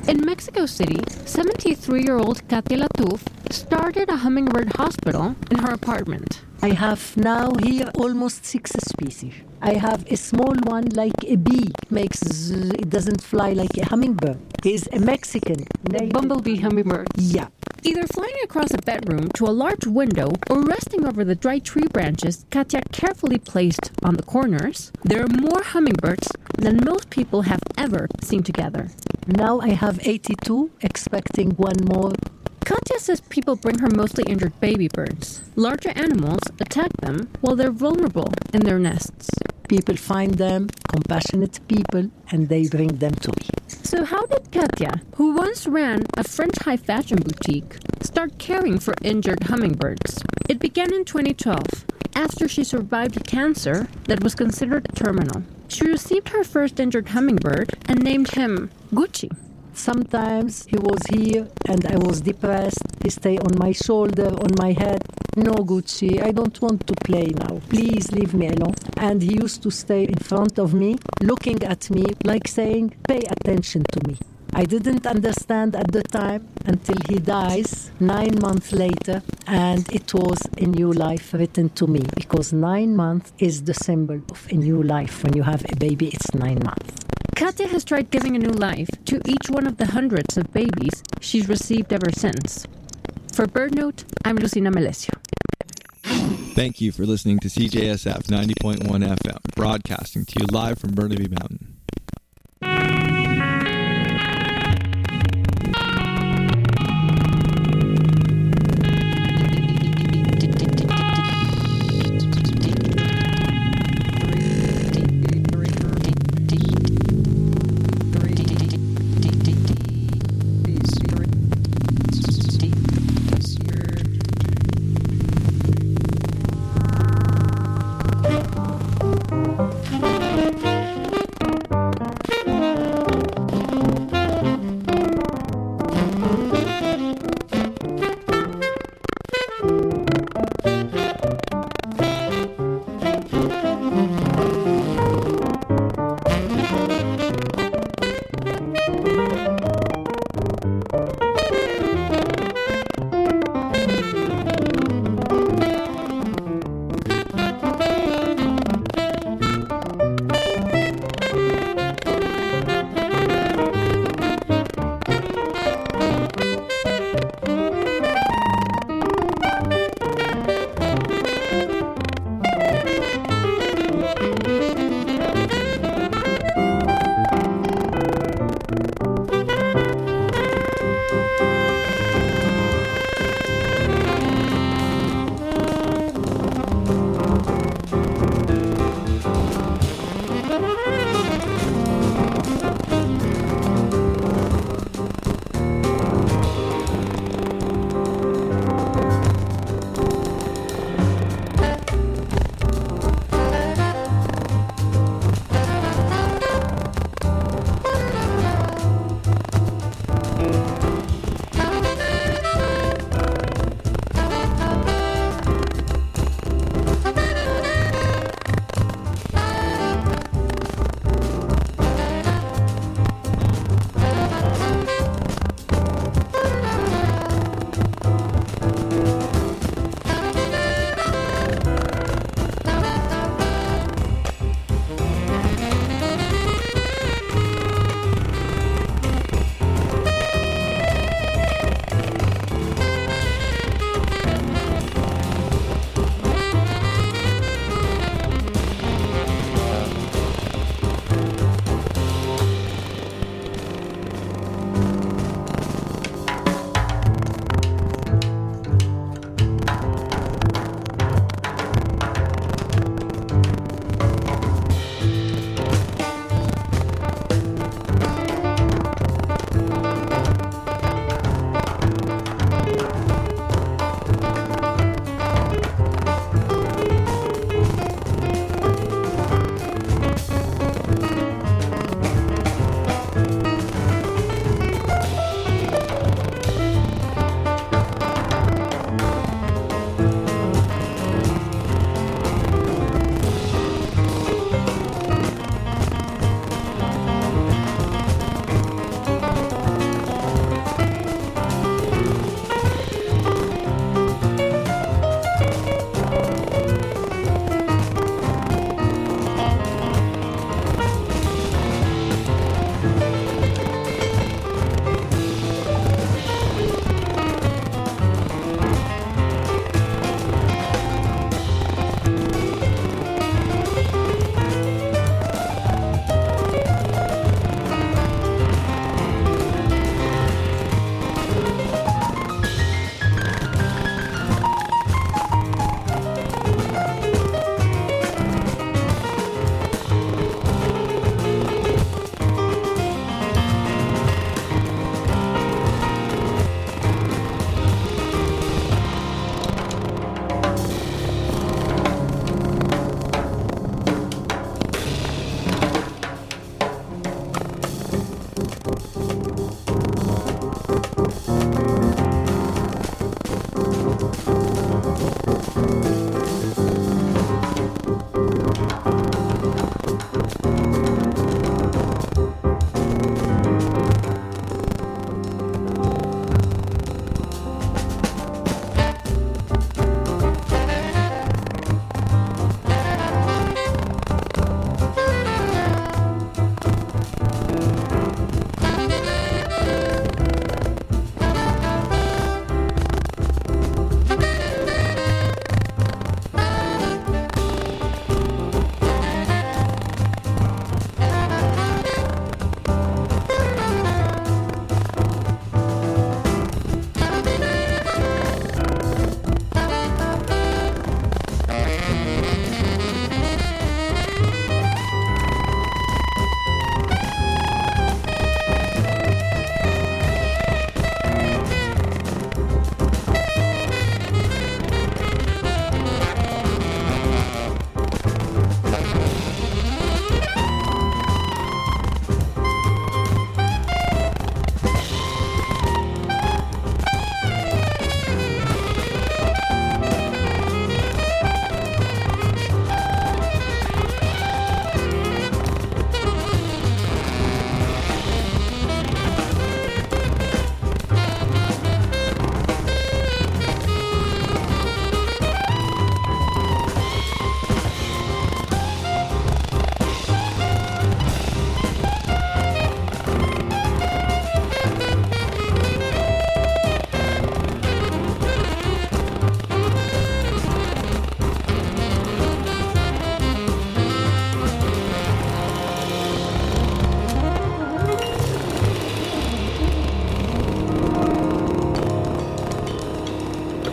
In Mexico City, 73-year-old Katia Latuf started a hummingbird hospital in her apartment. I have now here almost 6 species. I have a small one like a bee, it doesn't fly like a hummingbird. He's a Mexican. Bumblebee hummingbird. Yeah. Either flying across a bedroom to a large window or resting over the dry tree branches Katia carefully placed on the corners, there are more hummingbirds than most people have ever seen together. Now I have 82, expecting one more. Katia says people bring her mostly injured baby birds. Larger animals attack them while they're vulnerable in their nests. People find them, compassionate people, and they bring them to me. So how did Katia, who once ran a French high-fashion boutique, start caring for injured hummingbirds? It began in 2012, after she survived cancer that was considered terminal. She received her first injured hummingbird and named him Gucci. Sometimes he was here and I was depressed. He stayed on my shoulder, on my head. No, Gucci, I don't want to play now. Please leave me alone. And he used to stay in front of me, looking at me, like saying, pay attention to me. I didn't understand at the time until he dies 9 months later, and it was a new life written to me, because 9 months is the symbol of a new life. When you have a baby, it's 9 months. Katia has tried giving a new life to each one of the hundreds of babies she's received ever since. For BirdNote, I'm Lucina Melesio. Thank you for listening to CJSF 90.1 FM, broadcasting to you live from Burnaby Mountain.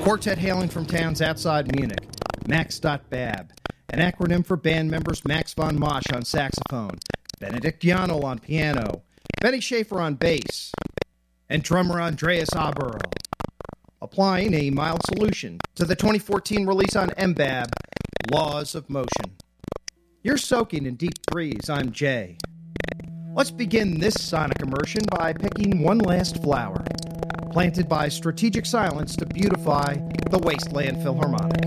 quartet hailing from towns outside Munich, Max.Bab, an acronym for band members Max von Mosch on saxophone, Benedict Janel on piano, Benny Schaefer on bass, and drummer Andreas Aberl, applying a mild solution to the 2014 release on MBAB, Laws of Motion. You're soaking in deep breeze. I'm Jay. Let's begin this sonic immersion by picking one last flower, planted by strategic silence to beautify the Wasteland Philharmonic.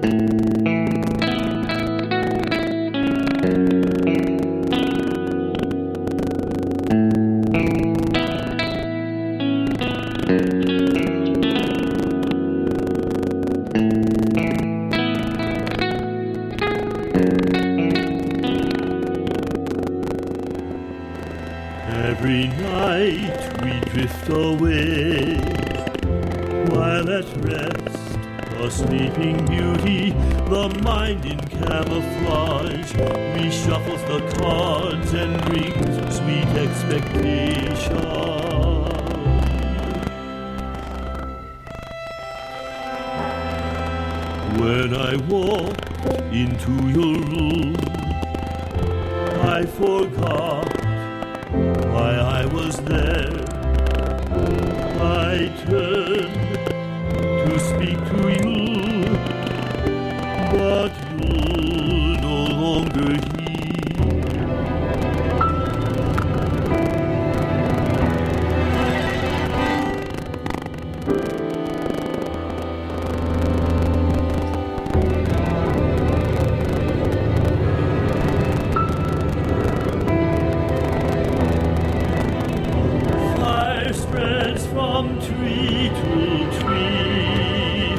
Every night we drift away, while at rest, a sleeping beauty, the mind in camouflage, reshuffles the cards and brings sweet expectation. When I walked into your room, I forgot why I was there. I turned to speak to you, but you're no longer here. From tree to tree,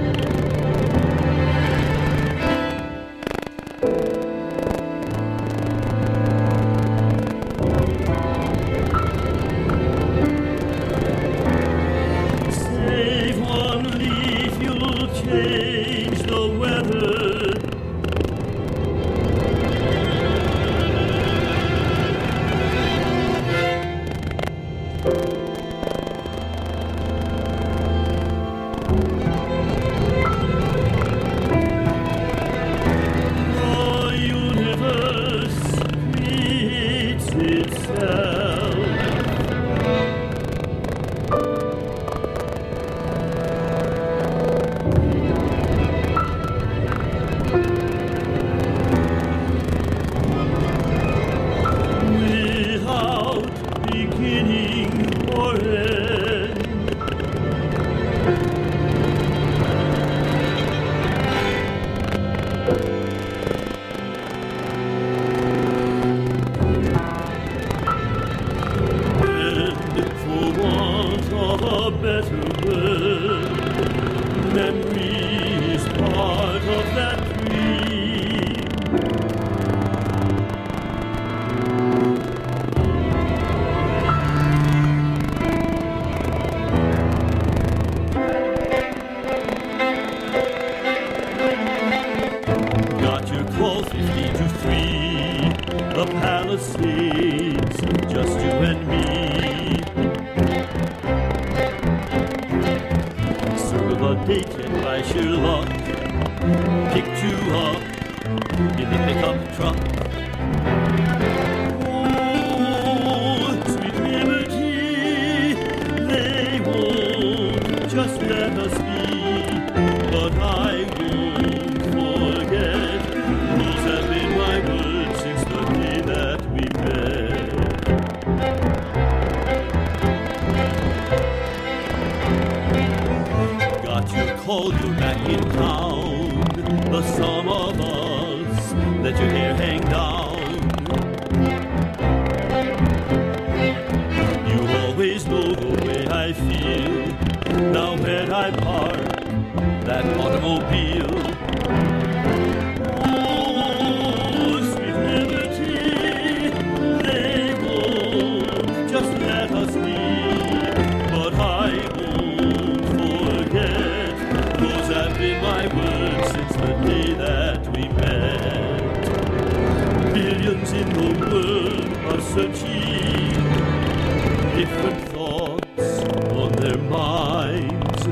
save one leaf, you'll change the weather. Just you and me. Circle the date and by sheer luck, picked you up in the pickup truck. Oh, sweet liberty, they won't just let us be, but I won't forget. Those have been my words since the day that we met. Got your call, you're back in town. The sum of us, let your hair hang down. You always know the way I feel. Now where I park that automobile. My words since the day that we met. Billions in the world are searching, different thoughts on their minds.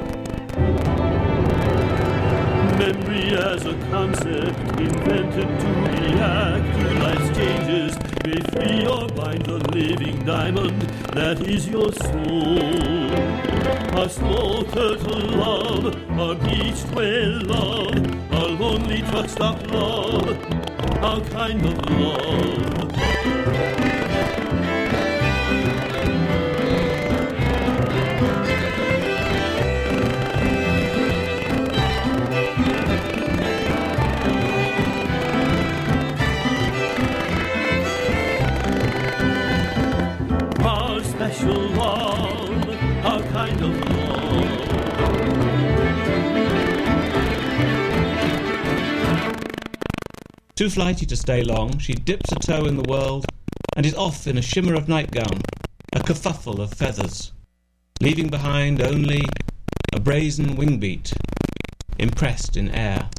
Memory as a concept invented to react to life's changes may free or bind the living diamond that is your soul. A slow turtle love, a beach whale love, a lonely truck stop love, our kind of love. Too flighty to stay long, she dips a toe in the world and is off in a shimmer of nightgown, a kerfuffle of feathers, leaving behind only a brazen wing beat impressed in air.